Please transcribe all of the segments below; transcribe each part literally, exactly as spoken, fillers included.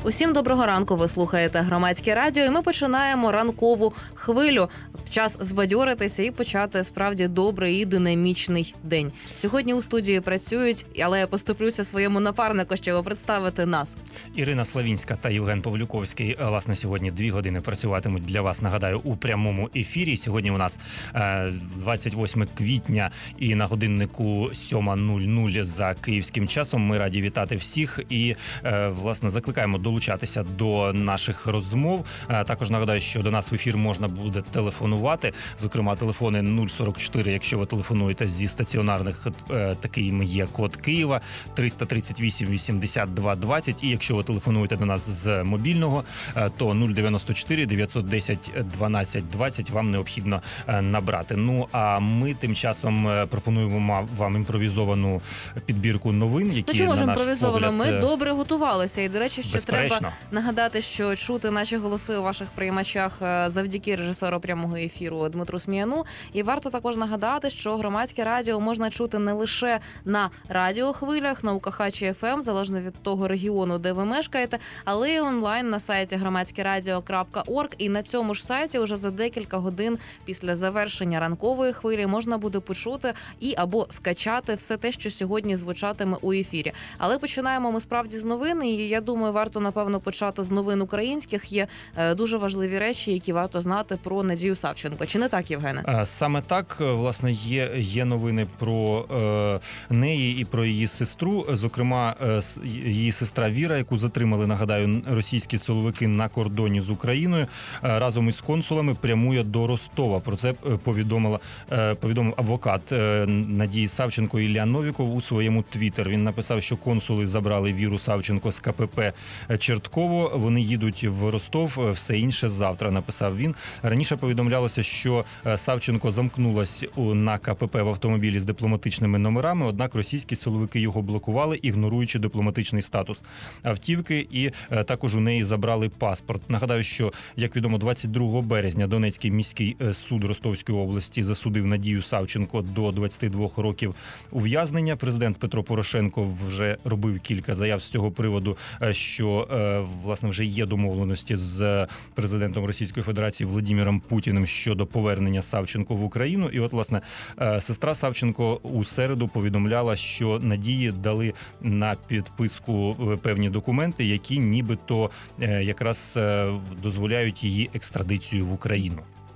Усім доброго ранку, ви слухаєте Громадське радіо, і ми починаємо ранкову хвилю. Час збадьоритися і почати справді добрий і динамічний день. Сьогодні у студії працюють, але я поступлюся своєму напарнику, щоб представити нас. Ірина Славінська та Євген Павлюковський, власне, сьогодні дві години працюватимуть для вас, нагадаю, у прямому ефірі. Сьогодні у нас двадцять восьме квітня і на годиннику сьома нуль нуль за київським часом. Ми раді вітати всіх і, власне, закликаємо долучатися до наших розмов. Також нагадаю, що до нас в ефір можна буде телефонувати. Зокрема, телефони нуль сорок чотири, якщо ви телефонуєте зі стаціонарних, таким є код Києва, триста тридцять вісім вісімдесят два двадцять. І якщо ви телефонуєте до нас з мобільного, то нуль дев'яносто чотири дев'ятсот десять дванадцять двадцять вам необхідно набрати. Ну, а ми тим часом пропонуємо вам імпровізовану підбірку новин, які, ну, чому на ж наш імпровізовано? погляд... Ми добре готувалися. І, до речі, ще Безперечно. треба нагадати, що чути наші голоси у ваших приймачах завдяки режисеру прямого ефіру Дмитру Сміяну. І варто також нагадати, що Громадське радіо можна чути не лише на радіохвилях, на УКХ чи еф ем, залежно від того регіону, де ви мешкаєте, але й онлайн на сайті громадське радіо крапка орг. І на цьому ж сайті вже за декілька годин після завершення ранкової хвилі можна буде почути і або скачати все те, що сьогодні звучатиме у ефірі. Але починаємо ми справді з новин, і я думаю, варто, напевно, почати з новин українських. Є дуже важливі речі, які варто знати про Надію Савченко. Чи не так, Євгене? Саме так, власне, є, є новини про е, неї і про її сестру. Зокрема, е, її сестра Віра, яку затримали, нагадаю, російські силовики на кордоні з Україною, е, разом із консулами прямує до Ростова. Про це повідомила, е, повідомив адвокат е, Надії Савченко Ілля Новіков у своєму твіттер. Він написав, що консули забрали Віру Савченко з ка пе пе Чертково. Вони їдуть в Ростов, все інше завтра, написав він. Раніше повідомлялося, що Савченко замкнулась на ка пе пе в автомобілі з дипломатичними номерами, однак російські силовики його блокували, ігноруючи дипломатичний статус автівки, і також у неї забрали паспорт. Нагадаю, що, як відомо, двадцять другого березня Донецький міський суд Ростовської області засудив Надію Савченко до двадцяти двох років ув'язнення. Президент Петро Порошенко вже робив кілька заяв з цього приводу, що, власне, вже є домовленості з президентом Російської Федерації Владимиром Путіним щодо повернення Савченко в Україну. І от, власне, сестра Савченко у середу повідомляла, що Надії дали на підписку певні документи, які нібито якраз дозволяють її екстрадицію в Україну.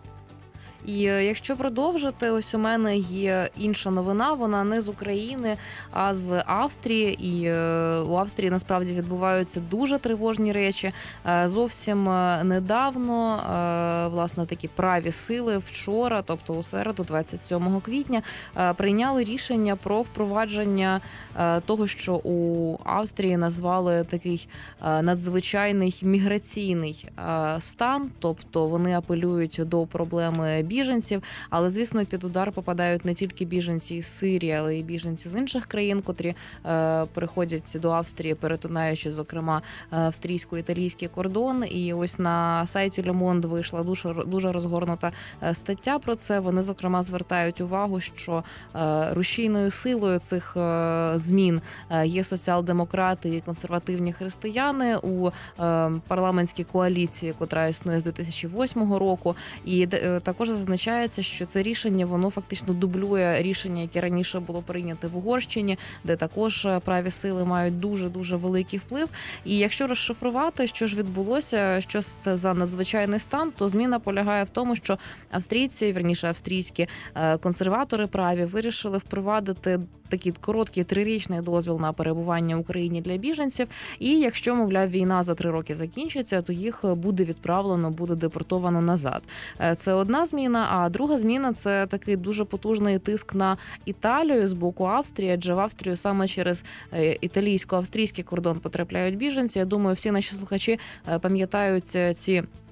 І якщо продовжити, ось у мене є інша новина, вона не з України, а з Австрії. І у Австрії насправді відбуваються дуже тривожні речі. Зовсім недавно, власне, такі праві сили вчора, тобто у середу, двадцять сьомого квітня, прийняли рішення про впровадження того, що у Австрії назвали такий надзвичайний міграційний стан, тобто вони апелюють до проблеми біженців, але, звісно, під удар попадають не тільки біженці з Сирії, але й біженці з інших країн, котрі е, приходять до Австрії, перетинаючи, зокрема, австрійсько-італійський кордон. І ось на сайті Le Monde вийшла дуже, дуже розгорнута стаття про це. Вони, зокрема, звертають увагу, що е, рушійною силою цих е, змін є соціал-демократи і консервативні християни у е, парламентській коаліції, котра існує з дві тисячі восьмого року. І е, також зазначається, що це рішення, воно фактично дублює рішення, яке раніше було прийнято в Угорщині, де також праві сили мають дуже-дуже великий вплив. І якщо розшифрувати, що ж відбулося, що це за надзвичайний стан, то зміна полягає в тому, що австрійці, вірніше австрійські консерватори праві вирішили впровадити такий короткий трирічний дозвіл на перебування в Україні для біженців. І якщо, мовляв, війна за три роки закінчиться, то їх буде відправлено, буде депортовано назад. Це одна зміна, а друга зміна – це такий дуже потужний тиск на Італію з боку Австрії, адже в Австрію саме через італійсько-австрійський кордон потрапляють біженці. Я думаю, всі наші слухачі пам'ятають ці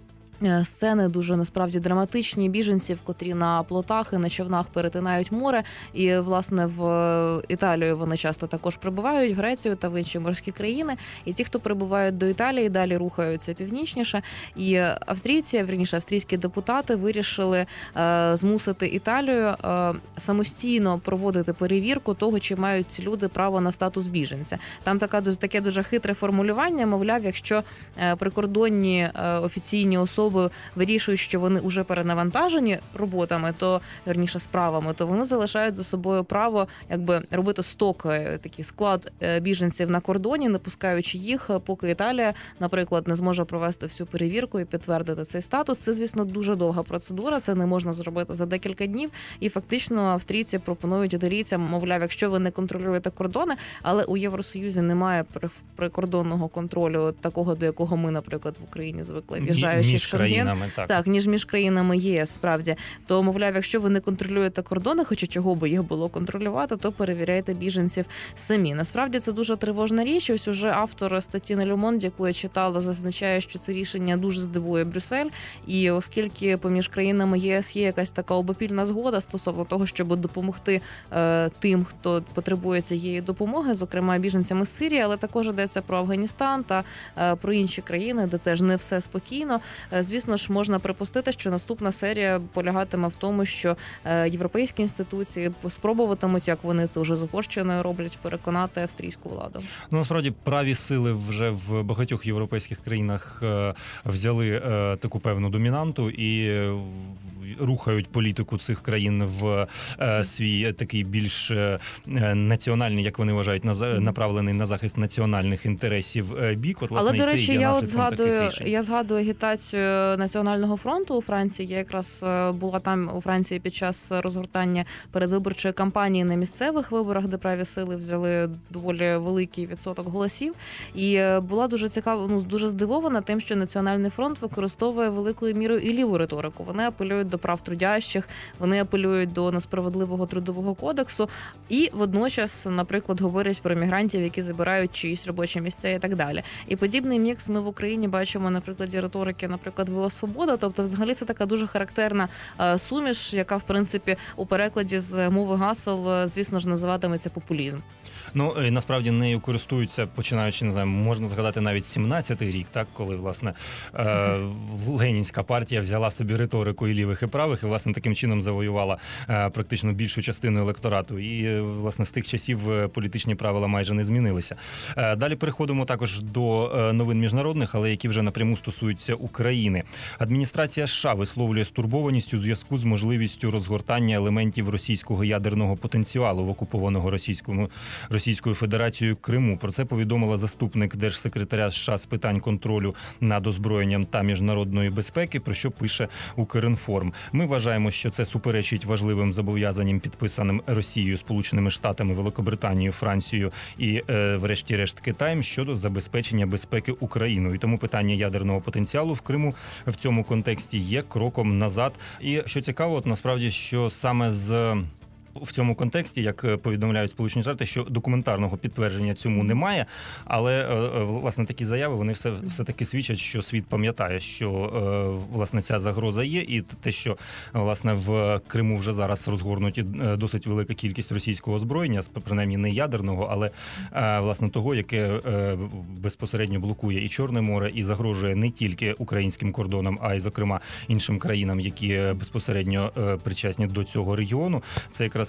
Сцени дуже насправді драматичні біженців, котрі на плотах і на човнах перетинають море. І, власне, в Італію вони часто також прибувають, в Грецію та в інші морські країни. І ті, хто прибувають до Італії, далі рухаються північніше. І австрійці, вірніше, австрійські депутати вирішили е, змусити Італію е, самостійно проводити перевірку того, чи мають ці люди право на статус біженця. Там така таке дуже хитре формулювання, мовляв, якщо е, прикордонні е, офіційні особи вирішують, що вони вже перенавантажені роботами, то вірніше справами, то вони залишають за собою право якби робити сток, такий склад біженців на кордоні, не пускаючи їх, поки Італія, наприклад, не зможе провести всю перевірку і підтвердити цей статус. Це, звісно, дуже довга процедура, це не можна зробити за декілька днів. І фактично австрійці пропонують італійцям, мовляв, якщо ви не контролюєте кордони, але у Євросоюзі немає прикордонного контролю такого, до якого ми, наприклад, в Україні звикли, в'їжджаючи в Шенген, так. так, ніж між країнами ЄС, справді. То, мовляв, якщо ви не контролюєте кордони, хоча чого би їх було контролювати, то перевіряйте біженців самі. Насправді це дуже тривожна річ. Ось уже автор статті на Le Monde, яку я читала, зазначає, що це рішення дуже здивує Брюссель. І оскільки поміж країнами ЄС є якась така обопільна згода стосовно того, щоб допомогти е, тим, хто потребує цієї допомоги, зокрема біженцям із Сирії, але також йдеться про Афганістан та е, про інші країни, де теж не все спокійно. Е, звісно ж, можна припустити, що наступна серія полягатиме в тому, що е, європейські інституції спробуватимуть, як вони це вже з Угорщиною роблять, переконати австрійську владу. Ну, насправді, праві сили вже в багатьох європейських країнах е, взяли е, таку певну домінанту і е, рухають політику цих країн в е, свій такий більш е, національний, як вони вважають, на, направлений на захист національних інтересів е, бік. От, власне, але, до речі, я от згадую, я згадую агітацію Національного фронту у Франції. Я якраз була там у Франції під час розгортання передвиборчої кампанії на місцевих виборах, де праві сили взяли доволі великий відсоток голосів. І була дуже цікава, ну, дуже здивована тим, що Національний фронт використовує великою мірою і ліву риторику. Вони апелюють до прав трудящих, вони апелюють до несправедливого трудового кодексу і водночас, наприклад, говорять про мігрантів, які забирають чиїсь робочі місця і так далі. І подібний мікс ми в Україні бачимо на прикладі риторики, наприклад, «ВО Свобода». Тобто, взагалі, це така дуже характерна суміш, яка, в принципі, у перекладі з мови гасел, звісно ж, називатиметься популізм. Ну, і насправді нею користуються, починаючи, не знаю, можна згадати навіть сімнадцятий рік, так, коли, власне, е, Ленінська партія взяла собі риторику і лівих, і правих, і, власне, таким чином завоювала е, практично більшу частину електорату. І, власне, з тих часів політичні правила майже не змінилися. Е, далі переходимо також до новин міжнародних, але які вже напряму стосуються України. Адміністрація США висловлює стурбованість у зв'язку з можливістю розгортання елементів російського ядерного потенціалу в окупованого російському Російською Федерацією Криму. Про це повідомила заступник держсекретаря США з питань контролю над озброєнням та міжнародної безпеки, про що пише Укрінформ. Ми вважаємо, що це суперечить важливим зобов'язанням, підписаним Росією, Сполученими Штатами, Великобританією, Францією і, е, врешті-решт, Китаєм щодо забезпечення безпеки Україною. І тому питання ядерного потенціалу в Криму в цьому контексті є кроком назад. І що цікаво, от насправді, що саме з в цьому контексті, як повідомляють Сполучені Штати, що документарного підтвердження цьому немає, але, власне, такі заяви, вони все, все-таки свідчать, що світ пам'ятає, що, власне, ця загроза є, і те, що, власне, в Криму вже зараз розгорнуті досить велика кількість російського озброєння, принаймні не ядерного, але, власне, того, яке безпосередньо блокує і Чорне море, і загрожує не тільки українським кордонам, а й, зокрема, іншим країнам, які безпосередньо причасні до цього регіону. Це якраз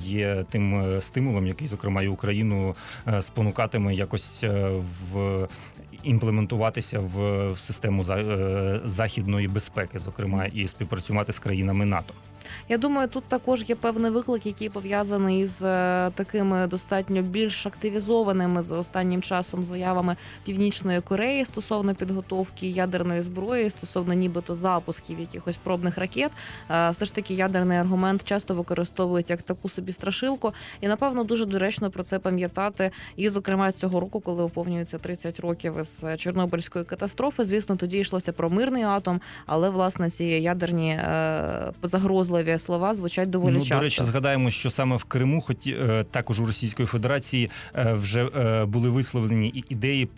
є тим стимулом, який, зокрема, і Україну спонукатиме якось в імплементуватися в систему західної безпеки, зокрема, і співпрацювати з країнами НАТО. Я думаю, тут також є певний виклик, який пов'язаний з такими достатньо більш активізованими за останнім часом заявами Північної Кореї стосовно підготовки ядерної зброї, стосовно нібито запусків якихось пробних ракет. Все ж таки ядерний аргумент часто використовують як таку собі страшилку. І, напевно, дуже доречно про це пам'ятати. І, зокрема, цього року, коли виповнюється тридцять років із Чорнобильської катастрофи, звісно, тоді йшлося про мирний атом, але, власне, ці ядерні загрозливі слова звучать доволі ну, часто. До речі, згадаємо, що саме в Криму, хоч також у Російської Федерації вже були висловлені ідеї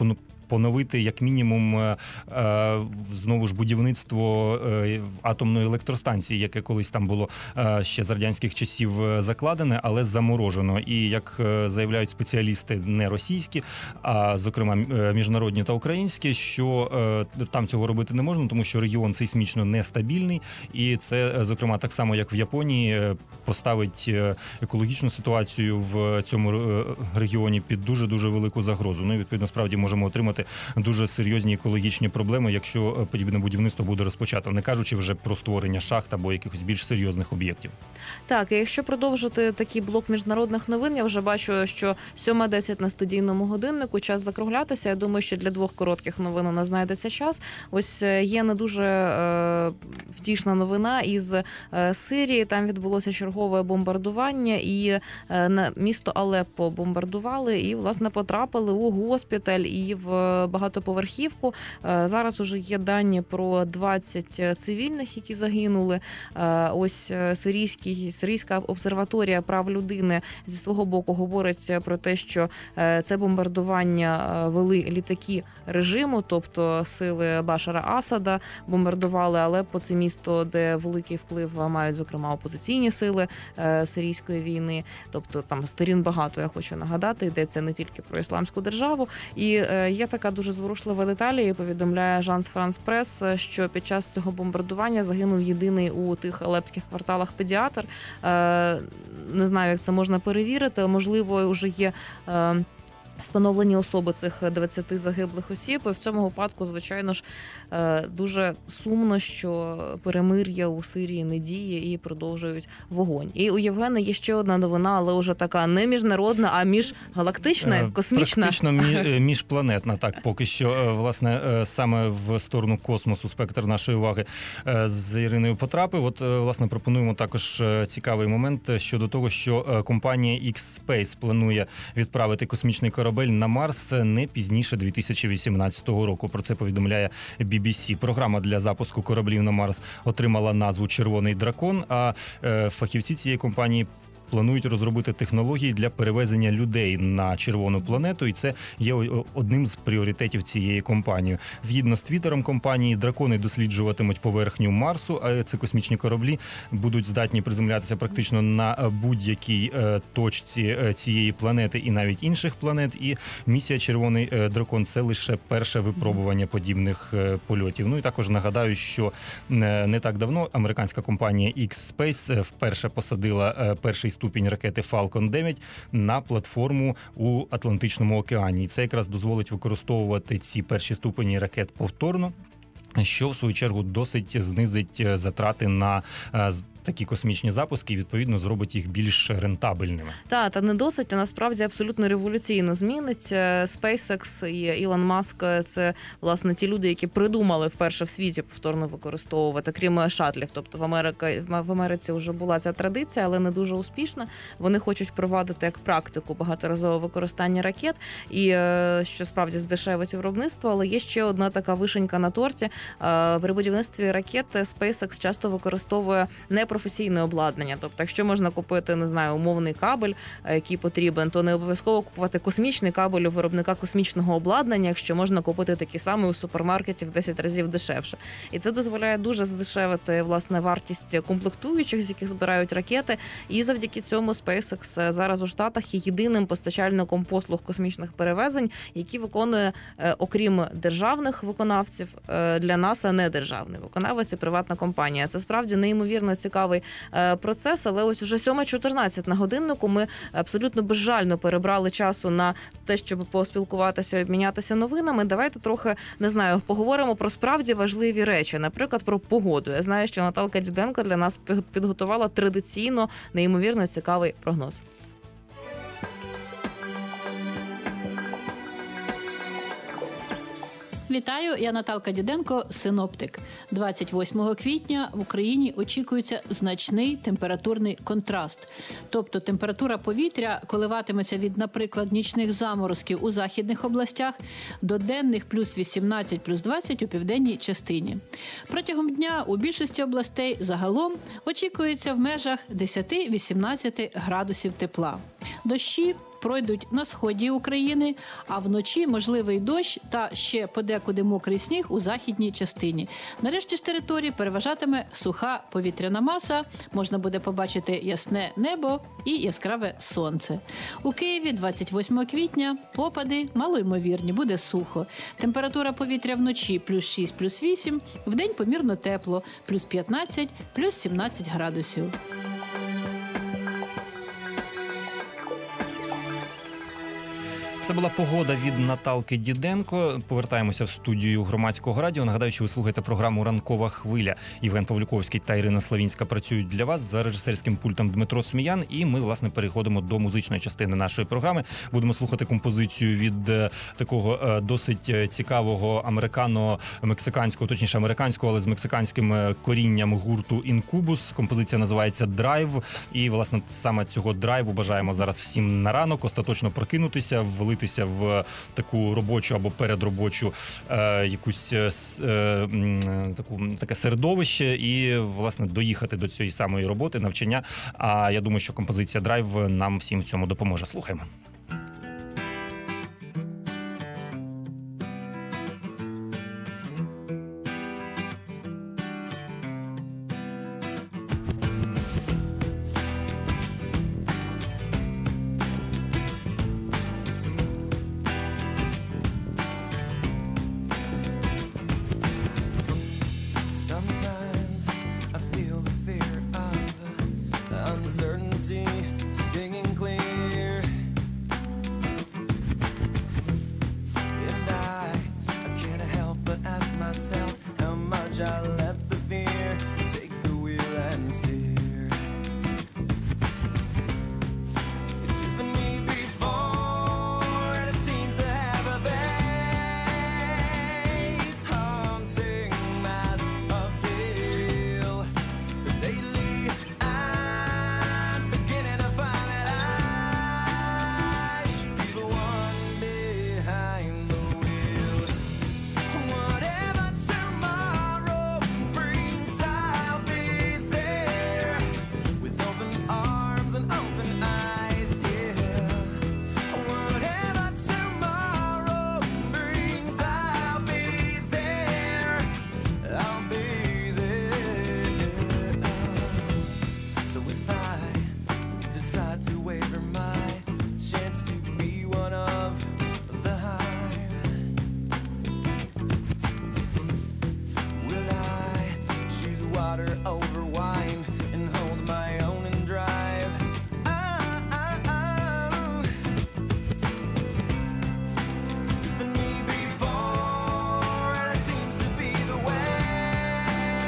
поновити як мінімум е, е, знову ж будівництво е, атомної електростанції, яке колись там було е, ще з радянських часів е, закладене, але заморожено. І як е, заявляють спеціалісти не російські, а зокрема е, міжнародні та українські, що е, там цього робити не можна, тому що регіон сейсмічно нестабільний, і це, е, зокрема, так само як в Японії, е, поставить е, екологічну ситуацію в цьому е, регіоні під дуже дуже велику загрозу. Ну і відповідно справді можемо отримати дуже серйозні екологічні проблеми, якщо подібне будівництво буде розпочато, не кажучи вже про створення шахт або якихось більш серйозних об'єктів. Так, і якщо продовжити такий блок міжнародних новин, я вже бачу, що сьома десять на студійному годиннику, час закруглятися. Я думаю, що для двох коротких новин у нас знайдеться час. Ось є не дуже е, втішна новина із е, Сирії. Там відбулося чергове бомбардування, і е, на місто Алеппо бомбардували, і, власне, потрапили у госпіталь і в багатоповерхівку. Е, зараз уже є дані про двадцять цивільних, які загинули. Е, ось сирійський Сирійська обсерваторія прав людини зі свого боку говорить про те, що це бомбардування вели літаки режиму, тобто сили Башара Асада бомбардували Алеппо, це місто, де великий вплив мають, зокрема, опозиційні сили сирійської війни. Тобто там сторін багато, я хочу нагадати, йдеться не тільки про ісламську державу. І є така дуже зворушлива деталь, і повідомляє Ажанс Франс Прес, що під час цього бомбардування загинув єдиний у тих алепських кварталах педіатр. Не знаю, як це можна перевірити, але, можливо, вже є встановлені особи цих двадцяти загиблих осіб. І в цьому випадку, звичайно ж, дуже сумно, що перемир'я у Сирії не діє і продовжують вогонь. І у Євгена є ще одна новина, але вже така не міжнародна, а міжгалактична, космічна. Практично міжпланетна, так, поки що, власне, саме в сторону космосу спектр нашої уваги з Іриною потрапив. От, власне, пропонуємо також цікавий момент щодо того, що компанія X-Space планує відправити космічний корабель на Марс не пізніше дві тисячі вісімнадцятого року. Про це повідомляє бі бі сі. Програма для запуску кораблів на Марс отримала назву «Червоний дракон», а фахівці цієї компанії планують розробити технології для перевезення людей на червону планету, і це є одним з пріоритетів цієї компанії. Згідно з твіттером компанії, дракони досліджуватимуть поверхню Марсу, а це космічні кораблі будуть здатні приземлятися практично на будь-якій точці цієї планети і навіть інших планет. І місія «Червоний дракон» – це лише перше випробування подібних польотів. Ну і також нагадаю, що не так давно американська компанія X-Space вперше посадила перший ступінь ракети Falcon дев'ять на платформу у Атлантичному океані. І це якраз дозволить використовувати ці перші ступені ракет повторно, що в свою чергу досить знизить затрати на такі космічні запуски і, відповідно, зробить їх більш рентабельними. Так, та не досить, а насправді абсолютно революційно змінить. SpaceX і Ілон Маск – це, власне, ті люди, які придумали вперше в світі повторно використовувати, крім шатлів. Тобто в Америці, в Америці вже була ця традиція, але не дуже успішна. Вони хочуть впровадити як практику багаторазове використання ракет, і що справді здешевить виробництво, але є ще одна така вишенька на торті. При будівництві ракет SpaceX часто використовує не професійне обладнання. Тобто, якщо можна купити, не знаю, умовний кабель, який потрібен, то не обов'язково купувати космічний кабель у виробника космічного обладнання, якщо можна купити такий самий у супермаркеті в десять разів дешевше. І це дозволяє дуже здешевити, власне, вартість комплектуючих, з яких збирають ракети. І завдяки цьому SpaceX зараз у Штатах є єдиним постачальником послуг космічних перевезень, які виконує, окрім державних виконавців, для НАСА недержавний виконавець і приватна компанія. Це справді неймовірно цікаво процес, але ось уже сьома чотирнадцять на годиннику. Ми абсолютно безжально перебрали часу на те, щоб поспілкуватися, обмінятися новинами. Давайте трохи, не знаю, поговоримо про справді важливі речі, наприклад, про погоду. Я знаю, що Наталка Діденко для нас підготувала традиційно неймовірно цікавий прогноз. Вітаю, я Наталка Діденко, синоптик. двадцять восьмого квітня в Україні очікується значний температурний контраст. Тобто температура повітря коливатиметься від, наприклад, нічних заморозків у західних областях до денних плюс вісімнадцять, плюс двадцять у південній частині. Протягом дня у більшості областей загалом очікується в межах десять-вісімнадцять градусів тепла. Дощі пройдуть на сході України, а вночі можливий дощ та ще подекуди мокрий сніг у західній частині. Нарешті ж території переважатиме суха повітряна маса, можна буде побачити ясне небо і яскраве сонце. У Києві двадцять восьмого квітня опади малоймовірні, буде сухо. Температура повітря вночі плюс шість, плюс вісім, вдень помірно тепло, плюс п'ятнадцять, плюс сімнадцять градусів. Це була погода від Наталки Діденко. Повертаємося в студію Громадського радіо. Нагадаю, що ви слухаєте програму «Ранкова хвиля». Євген Павлюковський та Ірина Славінська працюють для вас, за режисерським пультом Дмитро Сміян. І ми, власне, переходимо до музичної частини нашої програми. Будемо слухати композицію від е, такого е, досить цікавого американо-мексиканського, точніше американського, але з мексиканським корінням гурту «Інкубус». Композиція називається «Драйв». І, власне, саме цього драйву бажаємо зараз всім на ранок остаточно прокинутися, влитися в таку робочу або передробочу е, якусь е, таку, таке середовище і, власне, доїхати до цієї самої роботи, навчання. А я думаю, що композиція «Драйв» нам всім в цьому допоможе. Слухаємо. Sometimes I feel the fear of uncertainty stinging clear, and I, I can't help but ask myself how much I let the fear take the wheel and steer. It's driven me before, and it seems to have a very haunting mass of guilt. But lately I'm beginning to find that I should be the one behind the wheel. Whatever tomorrow brings, I'll be there with open arms and open eyes, yeah. Whatever tomorrow brings, I'll be there. I'll be there. So if I decide to waver my chance to be one of the hive, will I choose water over wine and hold my own and drive? Ah, ah, ah. It's driven me before, and it seems to be the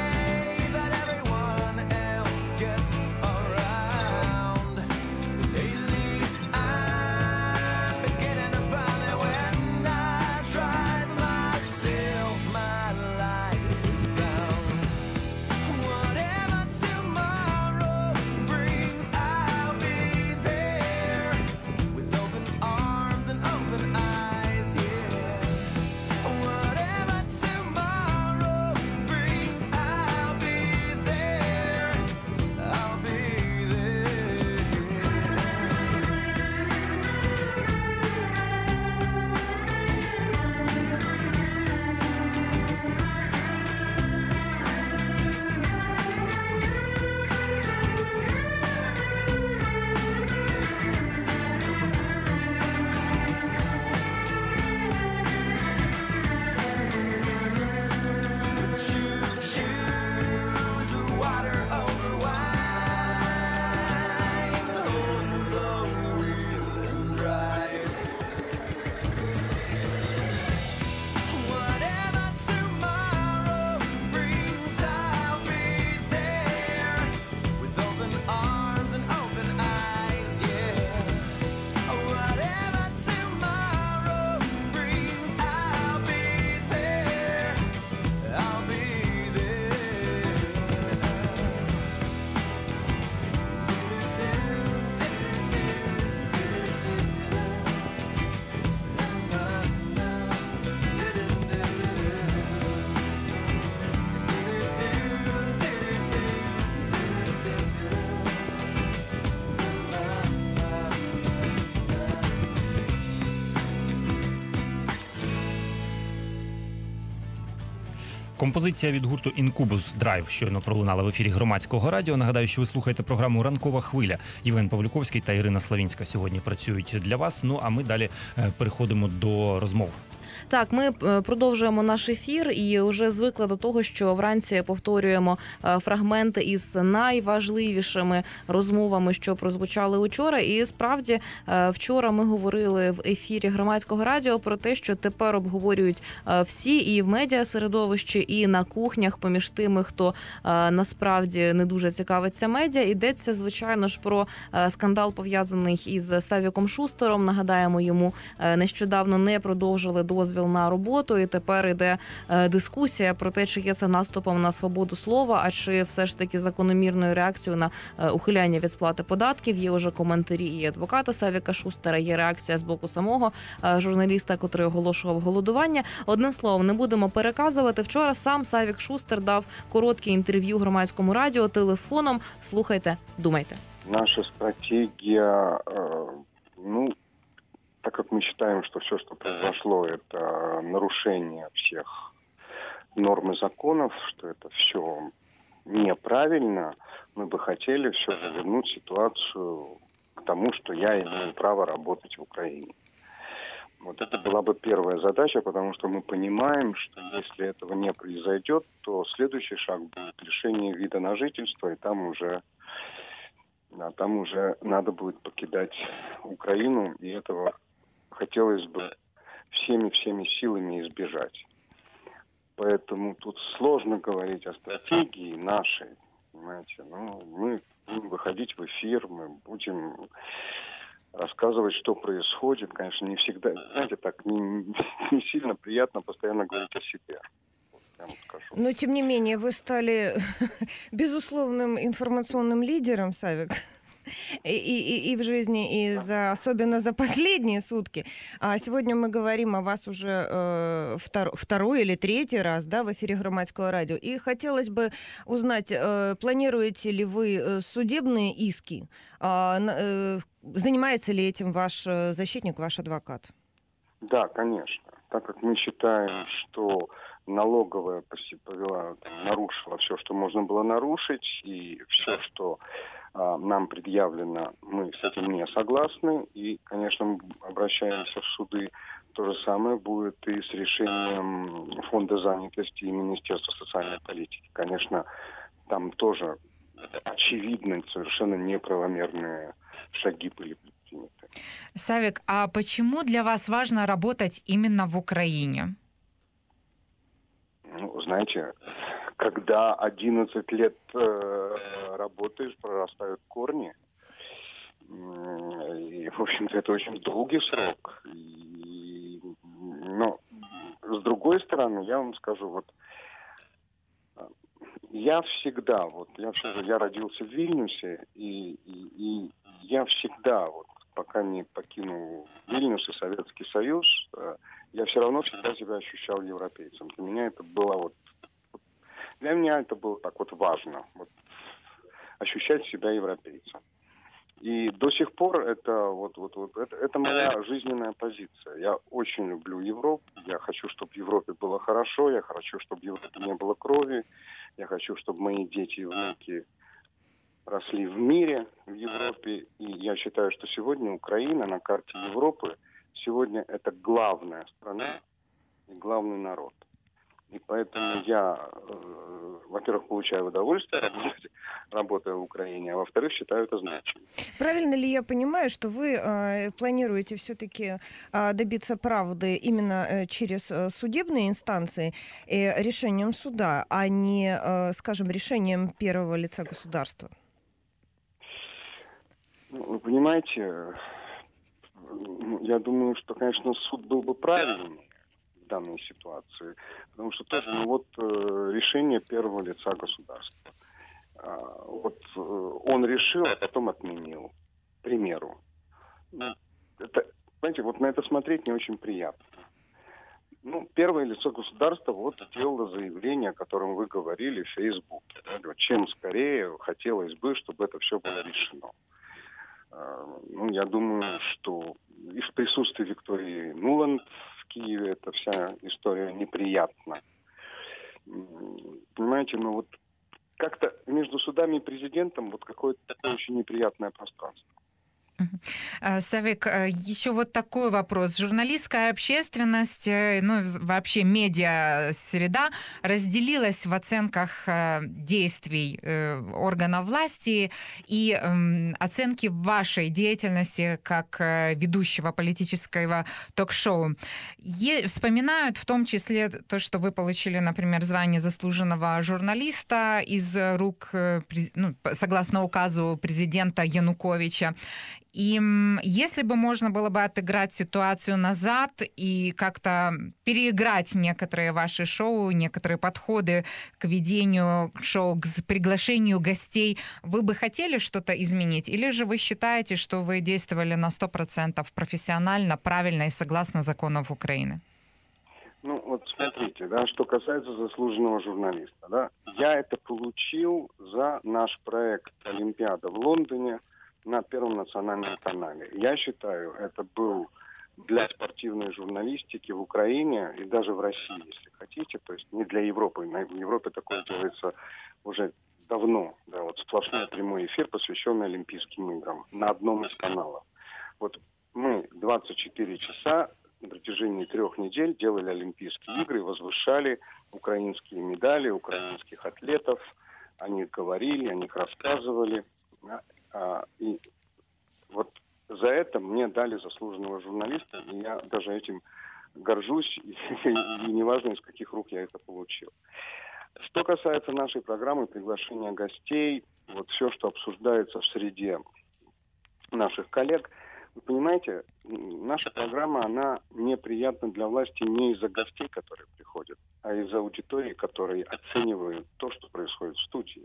way that everyone else gets around. Lately Композиція від гурту «Інкубус Драйв» щойно пролунала в ефірі Громадського радіо. Нагадаю, що ви слухаєте програму «Ранкова хвиля». Євген Павлюковський та Ірина Славінська сьогодні працюють для вас. Ну, а ми далі переходимо до розмов. Так, ми продовжуємо наш ефір і вже звикли до того, що вранці повторюємо фрагменти із найважливішими розмовами, що прозвучали учора. І справді вчора ми говорили в ефірі Громадського радіо про те, що тепер обговорюють всі і в медіасередовищі, і на кухнях поміж тими, хто насправді не дуже цікавиться медіа. Йдеться, звичайно ж, про скандал, пов'язаний із Савіком Шустером. Нагадаємо, йому нещодавно не продовжили дозвіл на роботу, і тепер іде дискусія про те, чи є це наступом на свободу слова, а чи все ж таки закономірною реакцією на ухиляння від сплати податків. Є вже коментарі і адвоката Савіка Шустера, є реакція з боку самого журналіста, котрий оголошував голодування. Одним словом, не будемо переказувати. Вчора сам Савік Шустер дав коротке інтерв'ю Громадському радіо телефоном. Слухайте, думайте. Наша стратегия, ну, так как мы считаем, что все, что произошло, это нарушение всех норм и законов, что это все неправильно, мы бы хотели все же вернуть ситуацию к тому, что я имею право работать в Украине. Вот это была бы первая задача, потому что мы понимаем, что если этого не произойдет, то следующий шаг будет лишение вида на жительство, и там уже, да, там уже надо будет покидать Украину, и этого хотелось бы всеми-всеми силами избежать. Поэтому тут сложно говорить о стратегии нашей, понимаете. Ну, мы будем выходить в эфир, мы будем рассказывать, что происходит. Конечно, не всегда, знаете, так не, не сильно приятно постоянно говорить о себе. Я вам скажу. Но, тем не менее, вы стали безусловным информационным лидером, Савик. И, и, и в жизни, и за, особенно за последние сутки. А сегодня мы говорим о вас уже э, втор, второй или третий раз, да, в эфире Громадского радио. И хотелось бы узнать, э, планируете ли вы судебные иски? Э, э, занимается ли этим ваш защитник, ваш адвокат? Да, конечно. Так как мы считаем, что налоговая повела, нарушила все, что можно было нарушить, и все, что нам предъявлено, мы с этим не согласны, и, конечно, мы обращаемся в суды. То же самое будет и с решением Фонда занятости и Министерства социальной политики. Конечно, там тоже очевидно совершенно неправомерные шаги были предприняты. Савик, а почему для вас важно работать именно в Украине? Ну, знаете, когда одиннадцать лет э, работаешь, прорастают корни, и, в общем-то, это очень долгий срок. И, но, с другой стороны, я вам скажу, вот, я всегда, вот, я, я родился в Вильнюсе, и, и, и я всегда, вот, пока не покинул Вильнюс и Советский Союз, я все равно всегда себя ощущал европейцем. Для меня это было вот, для меня это было так вот важно, вот, ощущать себя европейцем. И до сих пор это вот, вот, вот это, это моя жизненная позиция. Я очень люблю Европу. Я хочу, чтобы в Европе было хорошо. Я хочу, чтобы в Европе не было крови. Я хочу, чтобы мои дети и внуки росли в мире, в Европе. И я считаю, что сегодня Украина на карте Европы, сегодня это главная страна и главный народ. И поэтому я, э, во-первых, получаю удовольствие, работать, работая в Украине, а во-вторых, считаю это значимым. Правильно ли я понимаю, что вы э, планируете все-таки э, добиться правды именно э, через э, судебные инстанции, э, решением суда, а не, э, скажем, решением первого лица государства? Ну, вы понимаете, я думаю, что, конечно, суд был бы правильным в данной ситуации, потому что тоже, ну, вот э, решение первого лица государства. А, вот э, он решил, а потом отменил. К примеру. Ну, это, знаете, вот на это смотреть не очень приятно. Ну, первое лицо государства вот сделало заявление, о котором вы говорили в Фейсбуке. Да, чем скорее хотелось бы, чтобы это все было решено. Ну, я думаю, что и в присутствии Виктории Нуланд в Киеве эта вся история неприятна. м, понимаете, ну вот как-то между судами и президентом вот какое-то такое очень неприятное пространство. Э, Савик, э, еще вот такой вопрос. Журналистская общественность, э, ну и вз- вообще медиа-среда разделилась в оценках э, действий э, органов власти и эм, оценки вашей деятельности как э, ведущего политического ток-шоу. Е- вспоминают в том числе то, что вы получили, например, звание заслуженного журналиста из рук, э, през- ну, п- согласно указу президента Януковича. И м, если бы можно было бы отыграть ситуацию назад и как-то переиграть некоторые ваши шоу, некоторые подходы к ведению шоу, к с- приглашению гостей, вы бы хотели что-то изменить? Или же вы считаете, что вы действовали на сто процентов профессионально, правильно и согласно законов Украины? Ну, вот смотрите, да, что касается заслуженного журналиста, да, я это получил за наш проект «Олимпиада» в Лондоне на Первом национальном канале. Я считаю, это был для спортивной журналистики в Украине и даже в России, если хотите, то есть не для Европы. На- В Европе такое делается уже давно, да, вот сплошной прямой эфир, посвященный Олимпийским играм на одном из каналов. Вот мы двадцать четыре часа на протяжении трех недель делали Олимпийские игры, возвышали украинские медали, украинских атлетов. О них говорили, о них рассказывали. Да. А, и вот за это мне дали заслуженного журналиста, и я даже этим горжусь, и, и неважно, из каких рук я это получил. Что касается нашей программы приглашения гостей, вот все, что обсуждается в среде наших коллег, вы понимаете, м, наша программа, она неприятна для власти не из-за гостей, которые приходят, а из-за аудитории, которые оценивают то, что происходит в студии.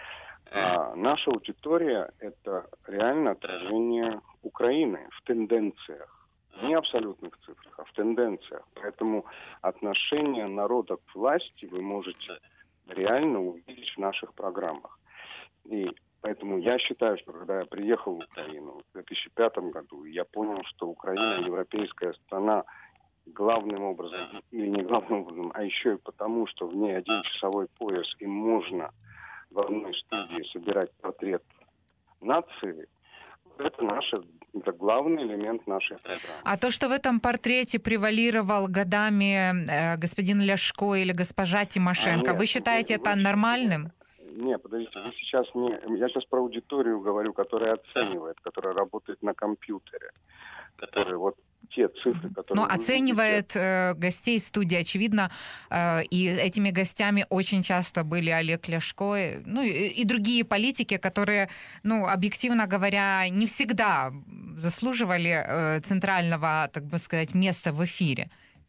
А наша аудитория – это реально отражение Украины в тенденциях. Не абсолютных цифрах, а в тенденциях. Поэтому отношение народа к власти вы можете реально увидеть в наших программах. И поэтому я считаю, что когда я приехал в Украину в две тысячи пятом году, я понял, что Украина европейская страна главным образом, или не главным образом, а еще и потому, что в ней один часовой пояс, и можно в одной студии собирать портрет нации, это наше, это главный элемент нашей программы. А то, что в этом портрете превалировал годами э, господин Ляшко или госпожа Тимошенко, А нет, вы считаете вы- это вы- нормальным? Не, подождите, вы сейчас не... Я сейчас про аудиторию говорю, которая оценивает, которая работает на компьютере. Которые вот те цифры, которые Но вы видите. оценивает э, гостей студии, очевидно, э, и этими гостями очень часто были Олег Ляшко, э, ну и, и другие политики, которые, ну, объективно говоря, не всегда заслуживали э, центрального, так бы сказать, места в эфире.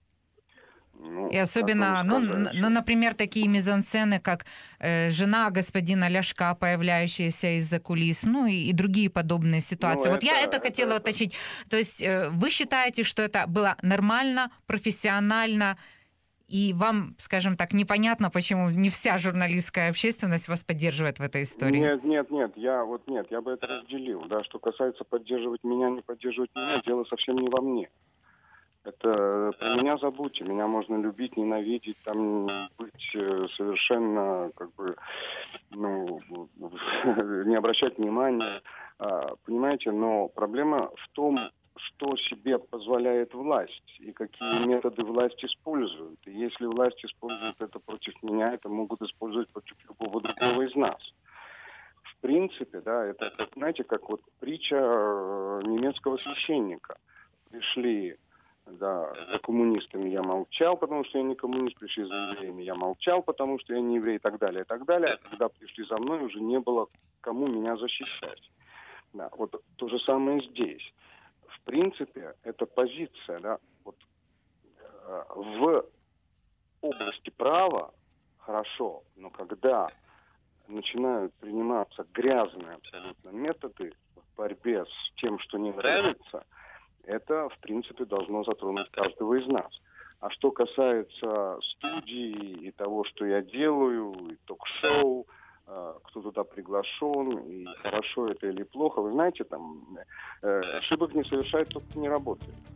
Ну, И особенно, как ну, вам н- сказать? ну, например, такие мизансцены, как э, жена господина Ляшка, появляющаяся из-за кулис, ну и, и другие подобные ситуации. Ну, вот я это- это это- хотела это- уточнить. То есть э, вы считаете, что это было нормально, профессионально, и вам, скажем так, непонятно, почему не вся журналистская общественность вас поддерживает в этой истории? Нет, нет, нет, я вот нет, я бы это разделил. Да, что касается поддерживать меня, не поддерживать меня, дело совсем не во мне. Это про меня забудьте, меня можно любить, ненавидеть, там быть э, совершенно как бы ну не обращать внимания, А, понимаете, но проблема в том, что себе позволяет власть и какие методы власть использует. И если власть использует это против меня, это могут использовать против любого другого из нас. В принципе, да, это, как, знаете, как вот притча э, немецкого священника. Пришли, да, за коммунистами я молчал, потому что я не коммунист, пришли за евреями, я молчал, потому что я не еврей, и так далее, и так далее. А когда пришли за мной, уже не было кому меня защищать. Да, вот то же самое здесь. В принципе, это позиция, да, вот э, в области права хорошо, но когда начинают приниматься грязные абсолютно методы в борьбе с тем, что не нравится, это, в принципе, должно затронуть каждого из нас. А что касается студии и того, что я делаю, и ток-шоу, э, кто туда приглашен, и хорошо это или плохо, вы знаете, там э, ошибок не совершает тот, кто не работает.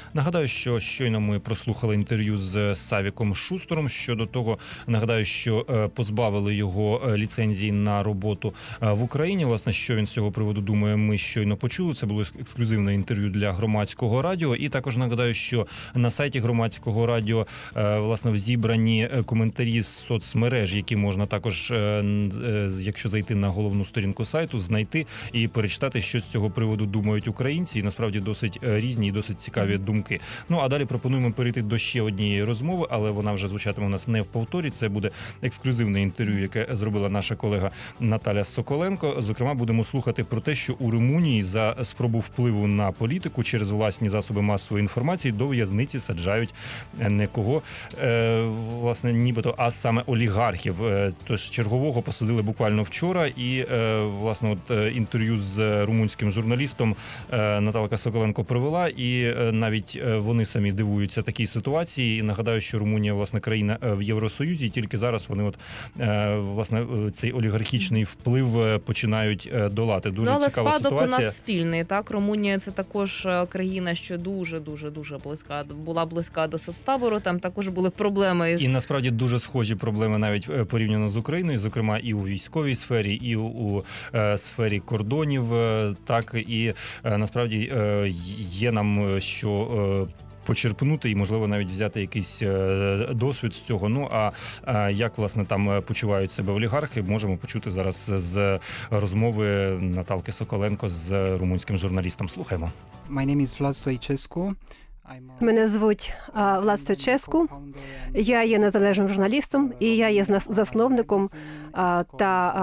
Нагадаю, що щойно ми прослухали інтерв'ю з Савіком Шустером. Щодо того, нагадаю, що е, позбавили його е, ліцензії на роботу е, в Україні. Власне, що він з цього приводу думає, ми щойно почули. Це було ексклюзивне інтерв'ю для Громадського радіо. І також нагадаю, що на сайті Громадського радіо е, власне зібрані коментарі з соцмереж, які можна також, е, е, якщо зайти на головну сторінку сайту, знайти і перечитати, що з цього приводу думають українці. І насправді досить е, різні і досить цікаві думки. Ну а далі пропонуємо перейти до ще однієї розмови, але вона вже звучатиме у нас не в повторі. Це буде ексклюзивне інтерв'ю, яке зробила наша колега Наталя Соколенко. Зокрема, будемо слухати про те, що у Румунії за спробу впливу на політику через власні засоби масової інформації до в'язниці саджають не кого, е, власне, нібито, а саме олігархів. Е, тож чергового посадили буквально вчора, і е, власне от е, інтерв'ю з румунським журналістом е, Наталка Соколенко провела, і е, навіть е, вони самі дивуються такій ситуації. І нагадаю, що Румунія, власне, країна в Євросоюзі, і тільки зараз вони от е, власне цей олігархічний вплив починають долати. Дуже ну, але цікава спадок ситуація. У нас спільний, так? Румунія – це також країна, що дуже-дуже-дуже близька, була близька до соцтабору, там також були проблеми. Із... І насправді дуже схожі проблеми навіть порівняно з Україною, зокрема і у військовій сфері, і у, у е, сфері кордонів, так, і е, насправді е, є нам що е, почерпнути і, можливо, навіть взяти якийсь досвід з цього. Ну, а як, власне, там почувають себе олігархи, можемо почути зараз з розмови Наталки Соколенко з румунським журналістом. Слухаємо. My name is Vlad Stoicescu. Мене звуть а, Влад Стоическу. Я є незалежним журналістом, і я є засновником а, та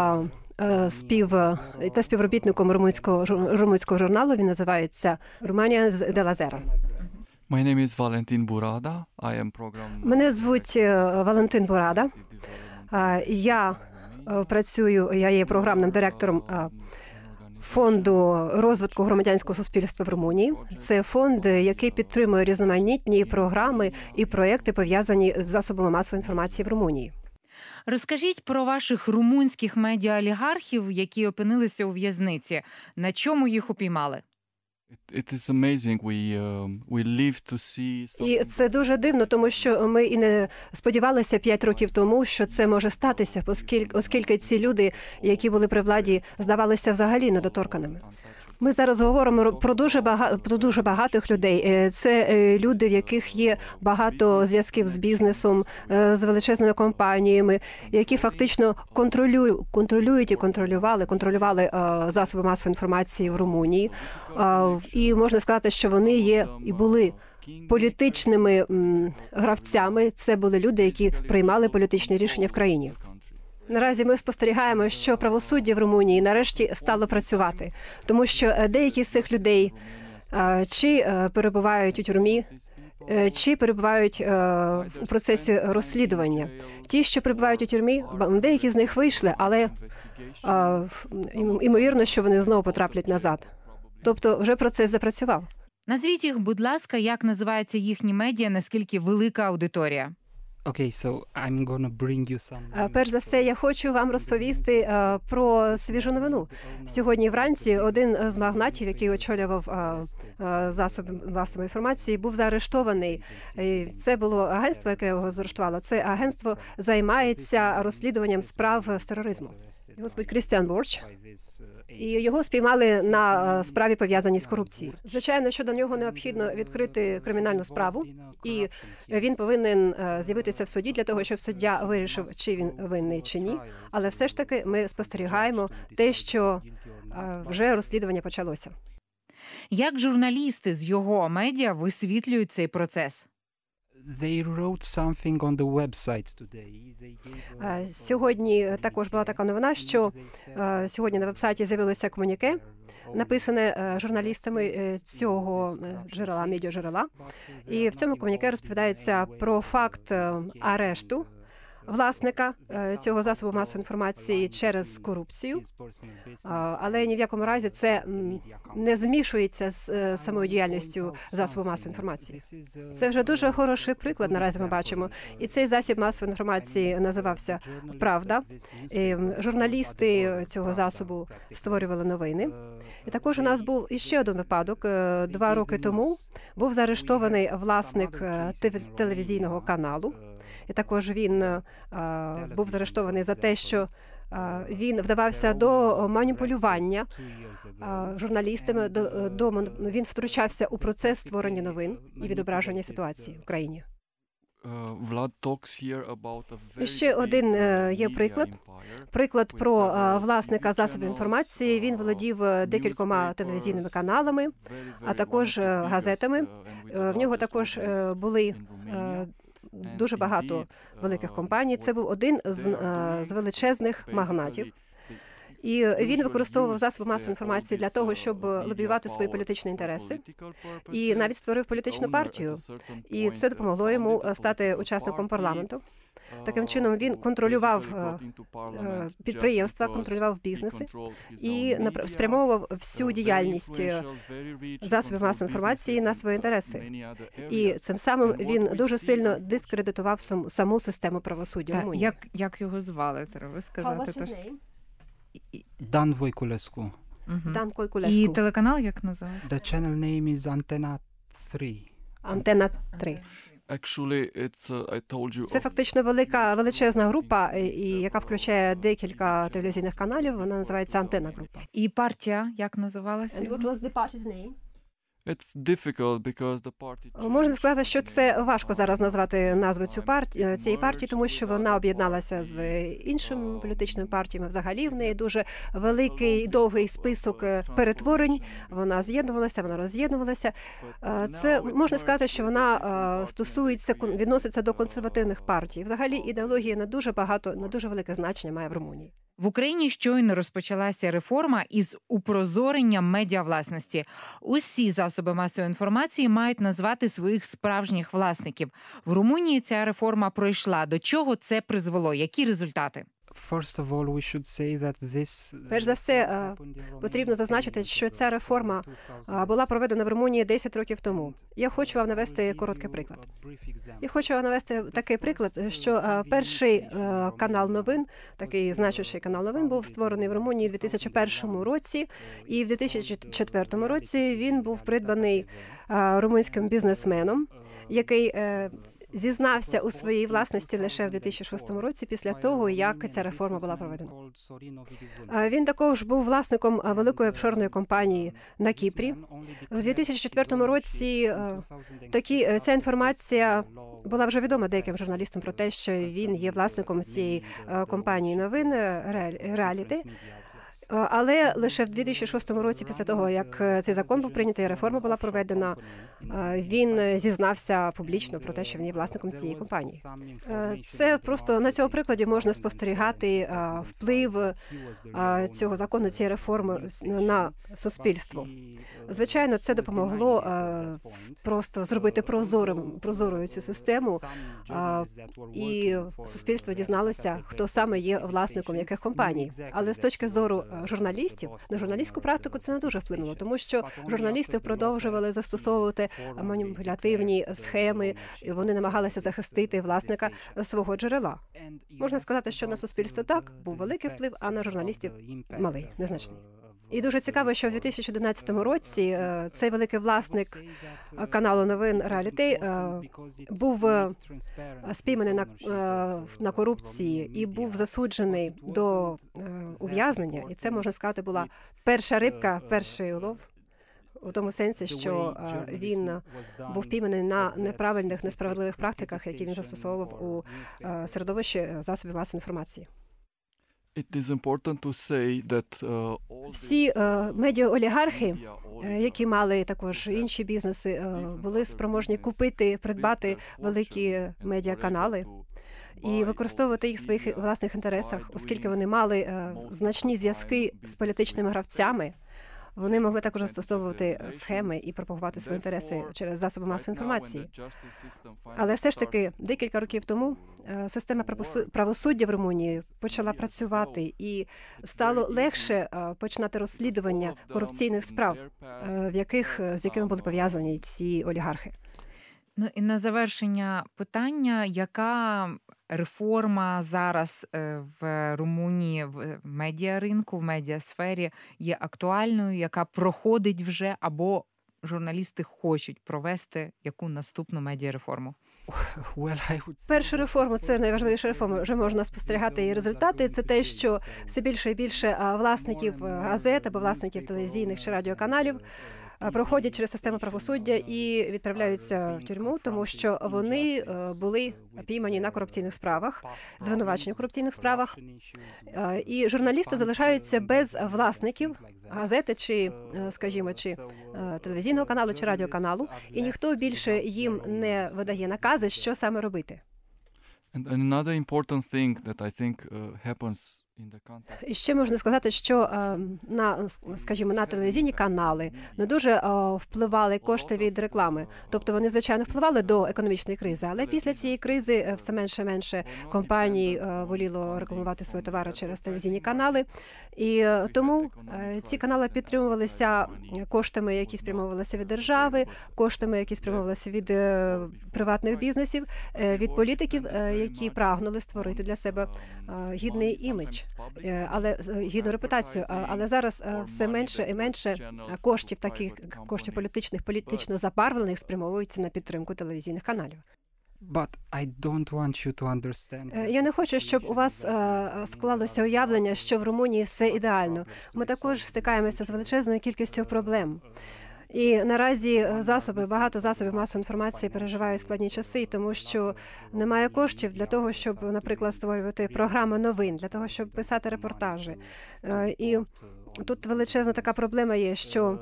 а, спів та співробітником румунського румунського журналу. Він називається «Romania de la Zero». My name is Valentin Burada. I am program... Мене звуть Валентин Бурада. Я працюю, я є програмним директором фонду розвитку громадянського суспільства в Румунії. Це фонд, який підтримує різноманітні програми і проекти, пов'язані з засобами масової інформації в Румунії. Розкажіть про ваших румунських медіаолігархів, які опинилися у в'язниці. На чому їх упіймали? It is amazing. We, uh, we live to see something... І це дуже дивно, тому що ми і не сподівалися п'ять років тому, що це може статися, оскільки, оскільки ці люди, які були при владі, здавалися взагалі недоторканими. Ми зараз говоримо про дуже багато, про дуже багатих людей. Це люди, в яких є багато зв'язків з бізнесом, з величезними компаніями, які фактично контролюють, контролюють і контролювали, контролювали засоби масової інформації в Румунії. І можна сказати, що вони є і були політичними гравцями. Це були люди, які приймали політичні рішення в країні. Наразі ми спостерігаємо, що правосуддя в Румунії нарешті стало працювати, тому що деякі з цих людей чи перебувають у тюрмі, чи перебувають у процесі розслідування. Ті, що перебувають у тюрмі, деякі з них вийшли, але ймовірно, що вони знову потраплять назад. Тобто вже процес запрацював. Назвіть їх, будь ласка, як називаються їхні медіа, наскільки велика аудиторія? Okay, so I'm gonna bring you some... Перш за все, я хочу вам розповісти про свіжу новину. Сьогодні вранці один з магнатів, який очолював засоби масової інформації, був заарештований. Це було агентство, яке його заарештувало. Це агентство займається розслідуванням справ з тероризму. Його звуть Крістіан Борч. І його спіймали на справі, пов'язаній з корупцією. Звичайно, що до нього необхідно відкрити кримінальну справу, і він повинен з'явитися в суді для того, щоб суддя вирішив, чи він винний, чи ні. Але все ж таки ми спостерігаємо те, що вже розслідування почалося. Як журналісти з його медіа висвітлюють цей процес? They wrote something on the website today. They gave... Сьогодні також була така новина, що сьогодні на вебсайті з'явилося комуніке, написане журналістами цього джерела, медіаджерела. І в цьому комуніке розповідається про факт арешту власника е, цього засобу масової інформації через корупцію, А, але ні в якому разі це м, не змішується з е, самою діяльністю засобу масової інформації. Це вже дуже хороший приклад, наразі ми бачимо. І цей засіб масової інформації називався «Правда». І м, журналісти цього засобу створювали новини. І також у нас був іще один випадок. Е, Два роки тому був заарештований власник е, тев- телевізійного каналу. І також він е, був заарештований за те, що е, він вдавався до маніпулювання е, журналістами, до, до, мон- він втручався у процес створення новин і відображення ситуації в країні. І ще один е, є приклад. Приклад про е, власника засобів інформації. Він володів е, декількома телевізійними каналами, а також е, газетами. Е, В нього також е, були е, дуже багато великих компаній. Це був один з, е, з величезних магнатів. І він використовував засоби масової інформації для того, щоб лобіювати свої політичні інтереси. І навіть створив політичну партію. І це допомогло йому стати учасником парламенту. Таким чином він контролював е, е, підприємства, контролював бізнеси і напр- спрямовував всю діяльність е, засобів масової інформації на свої інтереси. І цим самим він дуже сильно дискредитував сам- саму систему правосуддя Та, Румунії. як, як його звали, треба сказати. Тож. Dan Voiculescu. Мгм. Дан І Койкулеску. телеканал як називався? The channel name is Antenna three. Антенна три. Actually, it's uh, I told you. Це фактично велика, величезна група, і, і яка включає декілька телевізійних каналів. Вона називається «Антенна група». І партія як називалася? It's difficult because the party. Можна сказати, що це важко зараз назвати назву цю партії, цієї партії, тому що вона об'єдналася з іншими політичними партіями. Взагалі в неї дуже великий довгий список е, перетворень. Вона з'єднувалася, вона роз'єднувалася. Е, Це можна сказати, що вона е, стосується кон- відноситься до консервативних партій. Взагалі ідеологія на дуже багато, на дуже велике значення має в Румунії. В Україні щойно розпочалася реформа із упрозорення медіавласності. Усі засоби масової інформації мають назвати своїх справжніх власників. В Румунії ця реформа пройшла. До чого це призвело? Які результати? First of all, we should say that this. Перш за все, е, потрібно зазначити, що ця реформа е, була проведена в Румунії десять років тому. Я хочу вам навести короткий приклад. Я хочу вам навести такий приклад, що е, перший е, канал новин, такий значущий канал новин, був створений в Румунії у дві тисячі першому році, і в дві тисячі четвертому році він був придбаний е, румунським бізнесменом, який е, зізнався у своїй власності лише в дві тисячі шостому році, після того, як ця реформа була проведена. А Він також був власником а, великої офшорної компанії на Кіпрі. В дві тисячі четвертому році а, такі, е, ця інформація була вже відома деяким журналістам про те, що він є власником цієї е, компанії новин е, Ре- Реаліті. Е, Але лише в дві тисячі шостому році, після того, як е, цей закон був прийнятий, реформа була проведена, е, він е, зізнався публічно про те, що він є власником цієї компанії. Е, Це просто на цьому прикладі можна спостерігати е, вплив е, цього закону, цієї реформи с- на суспільство. Звичайно, це допомогло е, просто зробити прозорим, прозорою цю систему, е, і суспільство дізналося, хто саме є власником яких компаній. Але з точки зору е, журналістів, на журналістську практику це не дуже вплинуло, тому що журналісти продовжували застосовувати маніпулятивні схеми, і вони намагалися захистити власника свого джерела. Можна сказати, що на суспільство так був великий вплив, а на журналістів малий, незначний. І дуже цікаво, що в дві тисячі одинадцятому році е, цей великий власник е, каналу новин Реаліті е, був е, спійманий на, е, на корупції і був засуджений до е, ув'язнення. І це, можна сказати, була перша рибка, перший улов. У тому сенсі, що е, він був пійманий на неправильних, несправедливих практиках, які він застосовував у е, середовищі засобів масової інформації. It is important to say that uh, all Всі these, е, uh, медіаолігархи, media е, які мали також інші бізнеси, е, були спроможні купити, придбати великі медіаканали і використовувати їх в своїх власних інтересах, оскільки вони мали е, значні зв'язки з політичними гравцями. вони могли також застосовувати схеми і пропагувати свої інтереси через засоби масової інформації. Але все ж таки, декілька років тому е, система правосу- правосуддя в Румунії почала працювати, і стало легше е, починати розслідування корупційних справ, е, в яких, з якими були пов'язані ці олігархи. Ну і на завершення питання, яка реформа зараз е, в Румунії в медіаринку, в медіасфері є актуальною, яка проходить вже, або журналісти хочуть провести яку наступну медіареформу? Well, I would say Першу that реформу, the це first найважливіша step реформа, is вже можна спостерігати її результати. Це те, що все більше і більше а, власників а, газет або власників телевізійних чи радіоканалів а, проходять через систему правосуддя і відправляються в тюрму, тому що вони е, були піймані на корупційних справах, звинувачені в корупційних справах. Е, І журналісти залишаються без власників газети чи, е, скажімо, чи е, телевізійного каналу, чи радіоканалу, і ніхто більше їм не видає накази, що саме робити. And another important thing that I think uh, happens in the context. І ще можна сказати, що е, на, скажімо, на телевізійні канали не дуже е, впливали кошти від реклами. Тобто вони, звичайно, впливали до економічної кризи, але після цієї кризи е, все менше і менше компаній е, воліло рекламувати свої товари через телевізійні канали. І е, тому е, ці канали підтримувалися коштами, які спрямовувалися від держави, коштами, які спрямовувалися від е, приватних бізнесів, е, від політиків, е, які прагнули створити для себе е, гідний імідж. Е, але е, гідну репутацію. А- Але зараз е, все менше і менше е, коштів, таких коштів політичних, політично забарвлених, спрямовується на підтримку телевізійних каналів. But I don't want you to understand. Е, Я не хочу, щоб у вас е, склалося уявлення, що в Румунії все ідеально. Ми також стикаємося з величезною кількістю проблем. І наразі засоби, багато засобів масової інформації переживають складні часи, тому що немає коштів для того, щоб, наприклад, створювати програми новин, для того, щоб писати репортажі. Е, І тут величезна така проблема є, що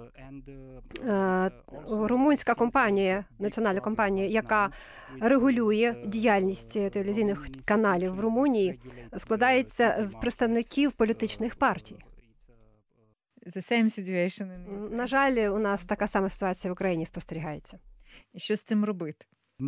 е, румунська компанія, національна компанія, яка регулює діяльність телевізійних каналів в Румунії, складається з представників політичних партій. The same situation in... На жаль, у нас така сама ситуація в Україні спостерігається. І що з цим робити?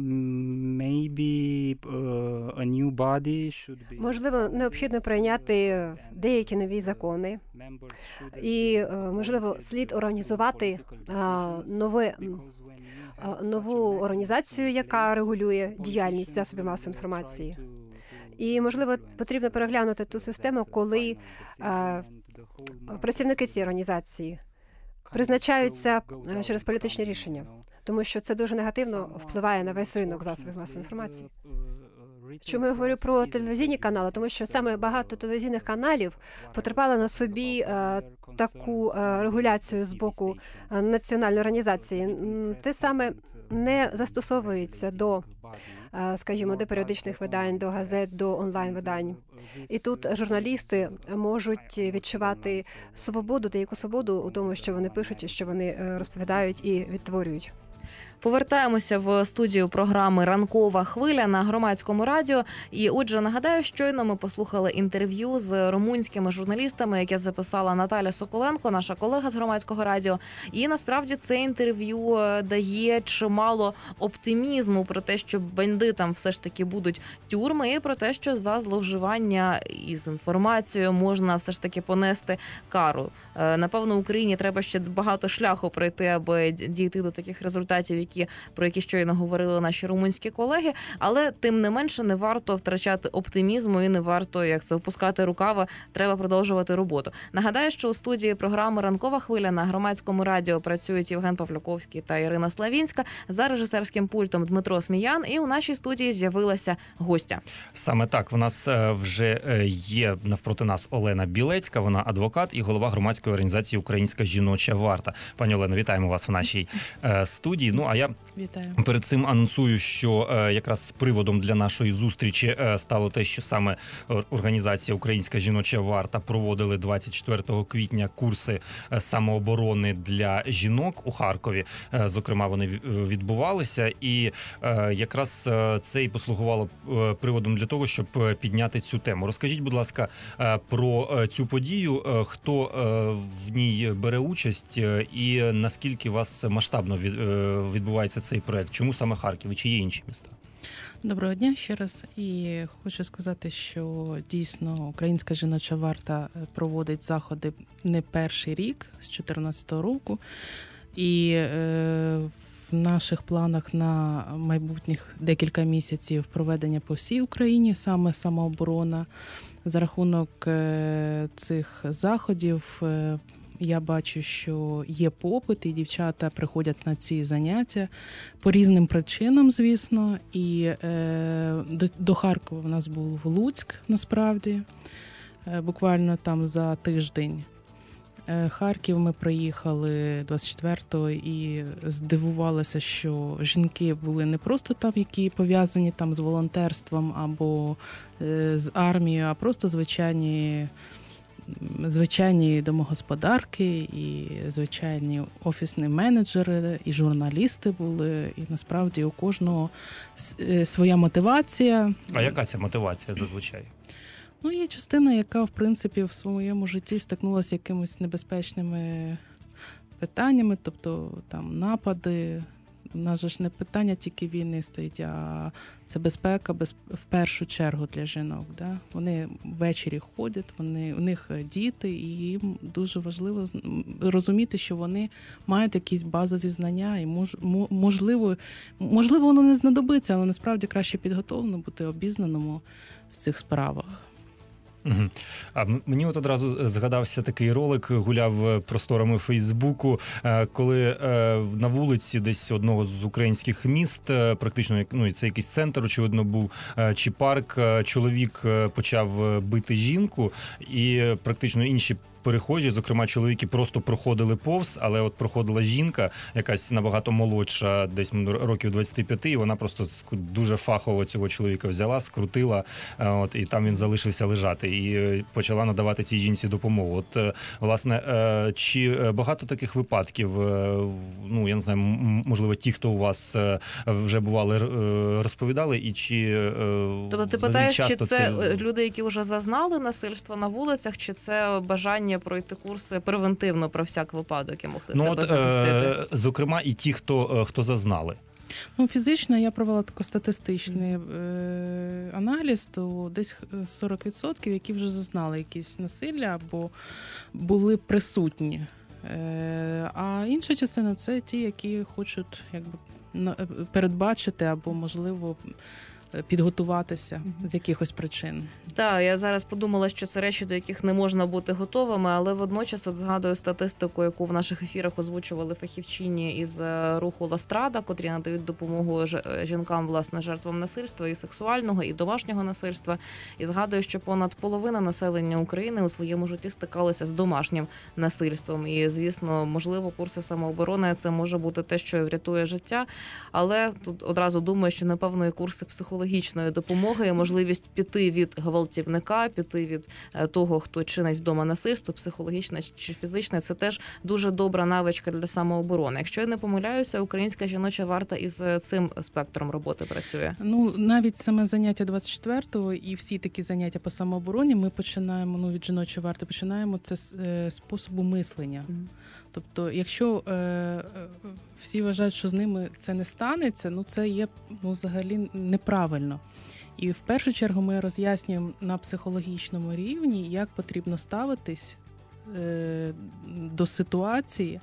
Maybe uh, a new body should be. Можливо, необхідно прийняти деякі нові закони, і, е, можливо, слід організувати а, нове, а, нову організацію, яка регулює діяльність засобів масової інформації. І, можливо, потрібно переглянути ту систему, коли а, працівники цієї організації призначаються е, через політичні рішення, тому що це дуже негативно впливає на весь ринок засобів масової інформації. Чому я говорю про телевізійні канали? Тому що саме багато телевізійних каналів потерпали на собі е, таку е, регуляцію з боку е, національної організації. М, Те саме не застосовується до, е, скажімо, до періодичних видань, до газет, до онлайн-видань. І тут журналісти можуть відчувати свободу, деяку свободу у тому, що вони пишуть, що вони е, розповідають і відтворюють. Повертаємося в студію програми «Ранкова хвиля» на Громадському радіо. І, отже, нагадаю, щойно ми послухали інтерв'ю з румунськими журналістами, яке записала Наталя Соколенко, наша колега з Громадського радіо. І, насправді, це інтерв'ю дає чимало оптимізму про те, що бандитам все ж таки будуть тюрми, і про те, що за зловживання із інформацією можна все ж таки понести кару. Напевно, Україні треба ще багато шляху пройти, аби дійти до таких результатів, які про які щойно говорили наші румунські колеги, але тим не менше не варто втрачати оптимізму і не варто, як це, опускати рукава, треба продовжувати роботу. Нагадаю, що у студії програми «Ранкова хвиля» на Громадському радіо працюють Євген Павлюковський та Ірина Славінська, за режисерським пультом Дмитро Сміян, і у нашій студії з'явилася гостя. Саме так, в нас вже є навпроти нас Олена Білецька, вона адвокат і голова громадської організації «Українська жіноча варта». Пані Олено, вітаємо вас в нашій студії. Ну, а я Я Вітаю. перед цим анонсую, що е, якраз приводом для нашої зустрічі е, стало те, що саме організація «Українська жіноча варта» проводили двадцять четвертого квітня курси е, самооборони для жінок у Харкові. Е, зокрема, вони відбувалися, і е, якраз е, це і послугувало е, приводом для того, щоб підняти цю тему. Розкажіть, будь ласка, е, про е, цю подію, е, хто е, в ній бере участь е, і наскільки у вас масштабно від, е, відбувається цей проект? Чому саме Харків і чи є інші міста? Доброго дня ще раз. І хочу сказати, що дійсно Українська жіноча варта проводить заходи не перший рік, з чотирнадцятого року. І е, в наших планах на майбутніх декілька місяців проведення по всій Україні, саме самооборона. За рахунок е, цих заходів е, я бачу, що є попит, і дівчата приходять на ці заняття по різним причинам, звісно. І е, до, до Харкова в нас був Луцьк, насправді, е, буквально там за тиждень. Е, Харків ми приїхали двадцять четвертого і здивувалися, що жінки були не просто там, які пов'язані там з волонтерством або е, з армією, а просто звичайні звичайні домогосподарки, і звичайні офісні менеджери, і журналісти були, і насправді у кожного своя мотивація. А яка ця мотивація зазвичай? Ну, є частина, яка, в принципі, в своєму житті стикнулася з якимись небезпечними питаннями, тобто там напади. У нас же ж не питання тільки війни стоїть, а це безпека без, в першу чергу для жінок. Да? Вони ввечері ходять, вони, у них діти, і їм дуже важливо розуміти, що вони мають якісь базові знання, і мож, можливо, можливо, воно не знадобиться, але насправді краще підготовлено бути обізнаному в цих справах. Угу. А мені от одразу згадався такий ролик, гуляв просторами Фейсбуку, коли на вулиці десь одного з українських міст, практично, ну, це якийсь центр, очевидно, був, чи парк, чоловік почав бити жінку, і практично інші перехожі, зокрема чоловіки, просто проходили повз, але от проходила жінка, якась набагато молодша, десь років двадцять п'ять, і вона просто дуже фахово цього чоловіка взяла, скрутила, от, і там він залишився лежати, і почала надавати цій жінці допомогу. От, власне, чи багато таких випадків, ну, я не знаю, можливо, ті, хто у вас вже бували, розповідали, і чи тобто ти питаєш, чи це, це люди, які вже зазнали насильства на вулицях, чи це бажання пройти курси превентивно про всяк випадок і могти ну, себе от, захистити? Е, зокрема, і ті, хто, хто зазнали. Ну, фізично я провела такий статистичний е, аналіз, то десь сорок відсотків, які вже зазнали якісь насилля або були присутні. Е, а інша частина – це ті, які хочуть якби передбачити або, можливо, підготуватися з якихось причин. Так, я зараз подумала, що це речі, до яких не можна бути готовими, але водночас от згадую статистику, яку в наших ефірах озвучували фахівчині із руху Ластрада, котрі надають допомогу жінкам, власне, жертвам насильства і сексуального, і домашнього насильства. І згадую, що понад половина населення України у своєму житті стикалися з домашнім насильством. І, звісно, можливо, курси самооборони – це може бути те, що врятує життя. Але тут одразу думаю, що, напевно, і курси психологічної допомоги, можливість піти від гвалтівника, піти від того, хто чинить вдома насильство, психологічне чи фізичне, це теж дуже добра навичка для самооборони. Якщо я не помиляюся, Українська жіноча варта із цим спектром роботи працює. Ну, навіть саме заняття двадцять четвертого і всі такі заняття по самообороні ми починаємо, ну, від жіночої варти починаємо це з е, способу мислення. Mm. Тобто, якщо е, всі вважають, що з ними це не станеться, ну це є, ну, взагалі неправильно. І в першу чергу ми роз'яснюємо на психологічному рівні, як потрібно ставитись е, до ситуації,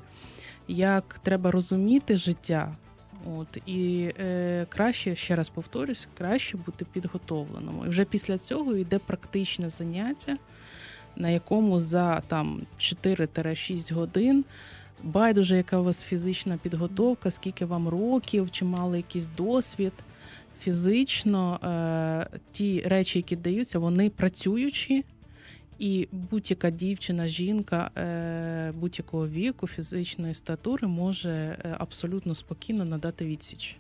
як треба розуміти життя. От, і е, краще, ще раз повторюсь, краще бути підготовленому. І вже після цього йде практичне заняття, на якому за там чотири-шість годин, байдуже, яка у вас фізична підготовка, скільки вам років, чи мали якийсь досвід, фізично е, ті речі, які даються, вони працюючі, І будь-яка дівчина, жінка е, будь-якого віку, фізичної статури може е, абсолютно спокійно надати відсіч.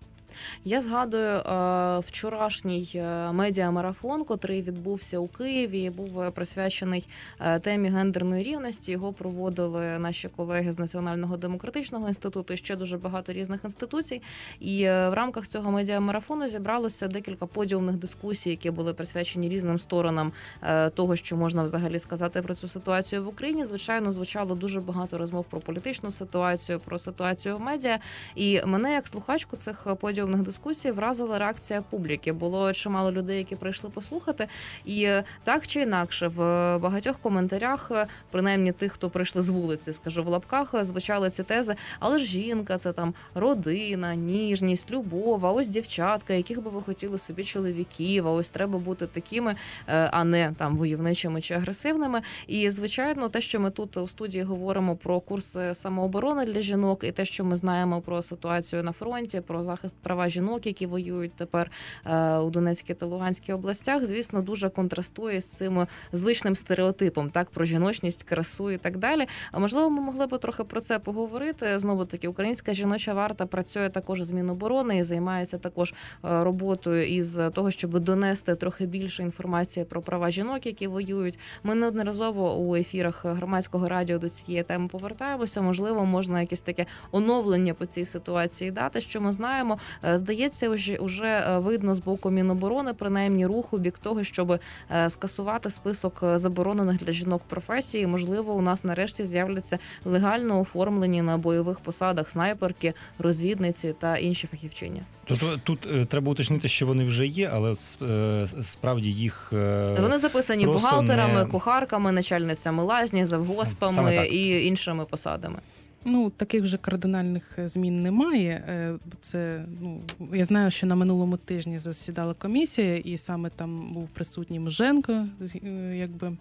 Я згадую е, вчорашній е, медіамарафон, котрий відбувся у Києві, був присвячений е, темі гендерної рівності. Його проводили наші колеги з Національного демократичного інституту і ще дуже багато різних інституцій. І е, в рамках цього медіамарафону зібралося декілька подіумних дискусій, які були присвячені різним сторонам е, того, що можна взагалі сказати про цю ситуацію в Україні. Звичайно, звучало дуже багато розмов про політичну ситуацію, про ситуацію в медіа. І мене, як слухачку цих подіумних дискусій, вразила реакція публіки. Було чимало людей, які прийшли послухати, і так чи інакше в багатьох коментарях, принаймні тих, хто прийшли з вулиці, скажу в лапках, звучали ці тези: але ж жінка, це там родина, ніжність, любов, а ось дівчатка, яких би ви хотіли собі чоловіків, а ось треба бути такими, а не там войовничими чи агресивними. І, звичайно, те, що ми тут у студії говоримо про курси самооборони для жінок, і те, що ми знаємо про ситуацію на фронті, про захист права жінок, які воюють тепер е, у Донецькій та Луганській областях, звісно, дуже контрастує з цим звичним стереотипом, так, про жіночність, красу і так далі. А можливо, ми могли б трохи про це поговорити. Знову таки, Українська жіноча варта працює також з Міноборони і займається також е, роботою із того, щоб донести трохи більше інформації про права жінок, які воюють. Ми неодноразово у ефірах Громадського радіо до цієї теми повертаємося. Можливо, можна якесь таке оновлення по цій ситуації дати, що ми знаємо. Здається, вже, вже видно з боку Міноборони, принаймні, рух у бік того, щоб скасувати список заборонених для жінок професій. Можливо, у нас нарешті з'являться легально оформлені на бойових посадах снайперки, розвідниці та інші фахівчині. Тут, тут треба уточнити, що вони вже є, але справді їх вони записані бухгалтерами, не... кухарками, начальницями лазні, завгоспами Сам, і іншими посадами. Ну, таких вже кардинальних змін немає. Це, ну, я знаю, що на минулому тижні засідала комісія, і саме там був присутній Муженко, якби.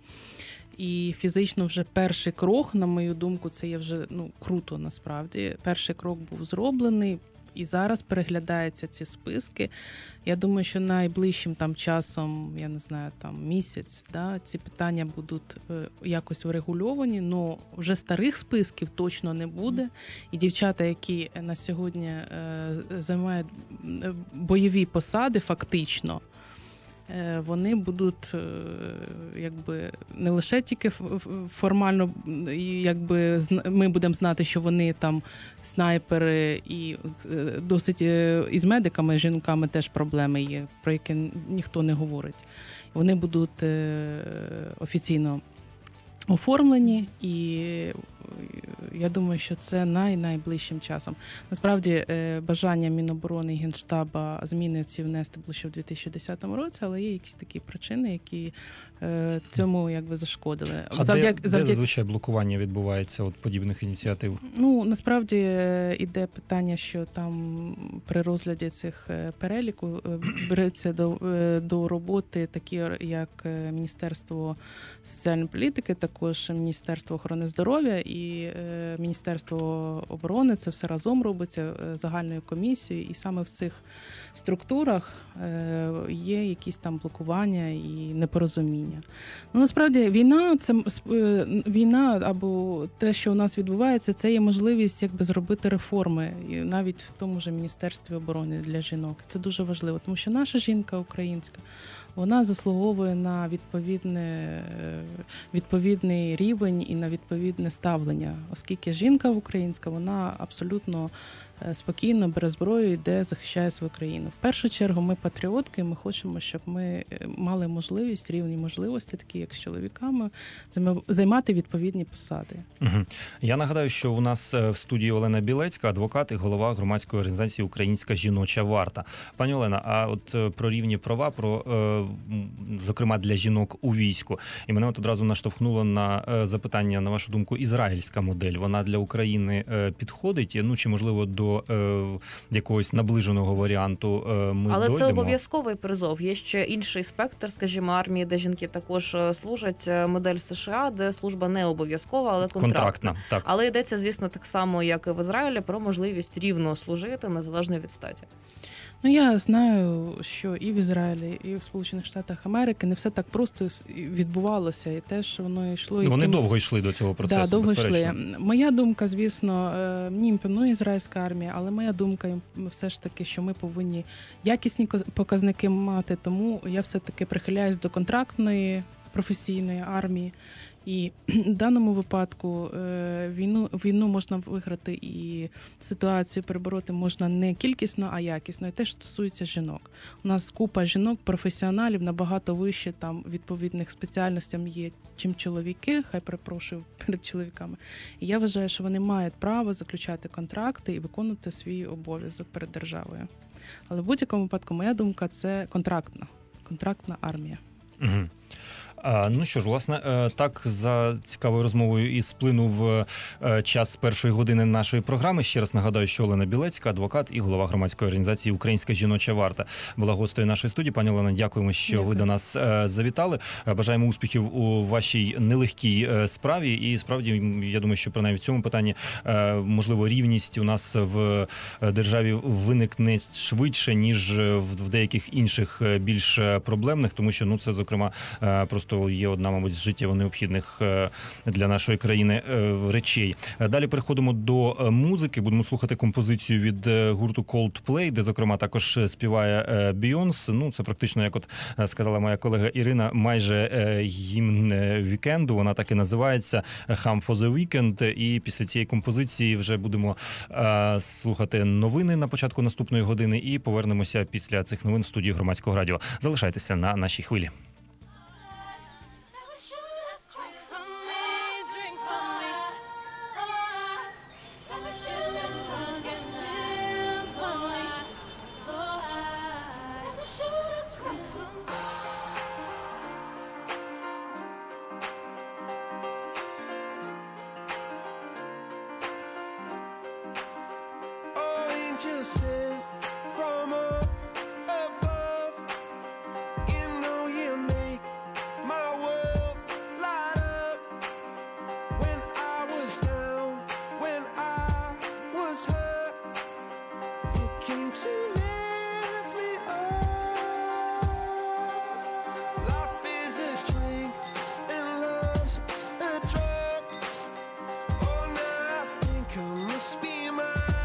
І фізично вже перший крок, на мою думку, це є вже, ну, круто насправді. Перший крок був зроблений. І зараз переглядаються ці списки. Я думаю, що найближчим там часом, я не знаю, там місяць, да, ці питання будуть е, якось врегульовані, але вже старих списків точно не буде. І дівчата, які на сьогодні е, займають бойові посади фактично, вони будуть якби не лише тільки формально, якби ми будемо знати, що вони там снайпери, і досить із медиками, жінками теж проблеми є, про які ніхто не говорить. Вони будуть офіційно оформлені, і я думаю, що це най-найближчим часом. Насправді, бажання Міноборони і Генштаба зміни ці внести було ще в дві тисячі десятому році, але є якісь такі причини, які цьому якби зашкодили. А Завдяк... де, де завдяк... зазвичай блокування відбувається от подібних ініціатив? Ну, насправді, іде питання, що там при розгляді цих переліку береться до, до роботи такі, як Міністерство соціальної політики, також Міністерство охорони здоров'я і Міністерство оборони. Це все разом робиться загальною комісією, і саме в цих структурах є якісь там блокування і непорозуміння. Ну, насправді, війна, це війна або те, що у нас відбувається, це є можливість якби зробити реформи, і навіть в тому ж Міністерстві оборони для жінок. Це дуже важливо, тому що наша жінка українська, вона заслуговує на відповідне, відповідний рівень і на відповідне ставлення, оскільки жінка українська, вона абсолютно спокійно, бере зброю, йде, захищає свою країну. В першу чергу ми патріотки, ми хочемо, щоб ми мали можливість, рівні можливості, такі як з чоловіками, займати відповідні посади. Угу. Я нагадаю, що у нас в студії Олена Білецька, адвокат і голова громадської організації «Українська жіноча варта». Пані Олена, а от про рівні права, про, зокрема, для жінок у війську. І мене от одразу наштовхнуло на запитання, на вашу думку, ізраїльська модель. Вона для України підходить? Ну, чи, можливо, до до е, якогось наближеного варіанту е, ми Але дойдемо. це обов'язковий призов. Є ще інший спектр, скажімо, армії, де жінки також служать. Модель США, де служба не обов'язкова, але контрактна. Контрактна, так. Але йдеться, звісно, так само, як і в Ізраїлі, про можливість рівно служити, незалежно від статі. Ну, я знаю, що і в Ізраїлі, і в Сполучених Штатах Америки не все так просто відбувалося, і теж воно йшло. Вони якимось... довго йшли до цього процесу, да, довго безперечно. йшли. Моя думка, звісно, мені імпонує ізраїльська армія, але моя думка все ж таки, що ми повинні якісні показники мати, тому я все-таки прихиляюсь до контрактної професійної армії. І в даному випадку війну, війну можна виграти і ситуацію перебороти можна не кількісно, а якісно. І теж стосується жінок. У нас купа жінок-професіоналів набагато вище там відповідних спеціальностей є, чим чоловіки, хай перепрошую перед чоловіками. І я вважаю, що вони мають право заключати контракти і виконувати свій обов'язок перед державою. Але в будь-якому випадку моя думка – це контрактна, контрактна армія. Угу. Ну що ж, власне, так за цікавою розмовою і сплинув час першої години нашої програми. Ще раз нагадаю, що Олена Білецька, адвокат і голова громадської організації «Українська жіноча варта» була гостею нашої студії. Пані Олена, дякуємо, що Дякую. ви до нас завітали. Бажаємо успіхів у вашій нелегкій справі. І справді, я думаю, що принаймні в цьому питанні, можливо, рівність у нас в державі виникне швидше, ніж в деяких інших більш проблемних, тому що, ну, це, зокрема, просто то є одна, мабуть, з життєво необхідних для нашої країни речей. Далі переходимо до музики. Будемо слухати композицію від гурту Coldplay, де, зокрема, також співає Beyoncé. Ну, це практично, як от сказала моя колега Ірина, майже гімн вікенду. Вона так і називається «Hum for the Weekend». І після цієї композиції вже будемо слухати новини на початку наступної години і повернемося після цих новин в студії Громадського радіо. Залишайтеся на нашій хвилі. Just sent from up above, you know you make my world light up. When I was down, when I was hurt, you came to lift me up. Life is a drink and love's a drug. Oh, now I think I must be mine.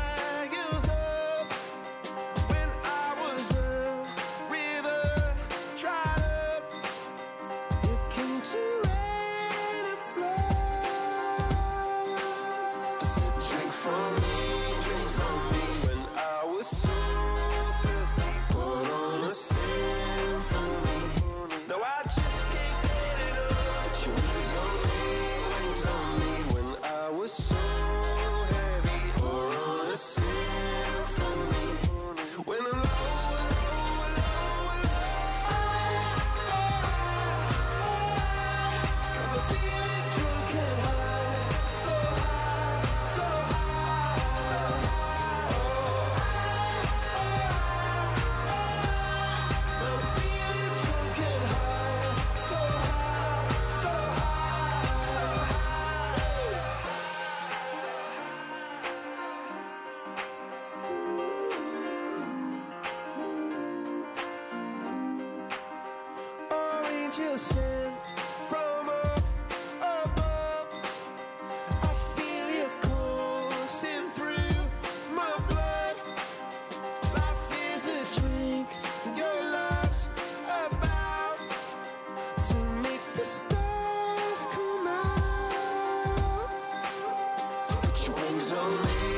Just sent from up above. I feel it coursing through my blood. Life is a drink, your love's about to make the stars come out. Put your wings on me.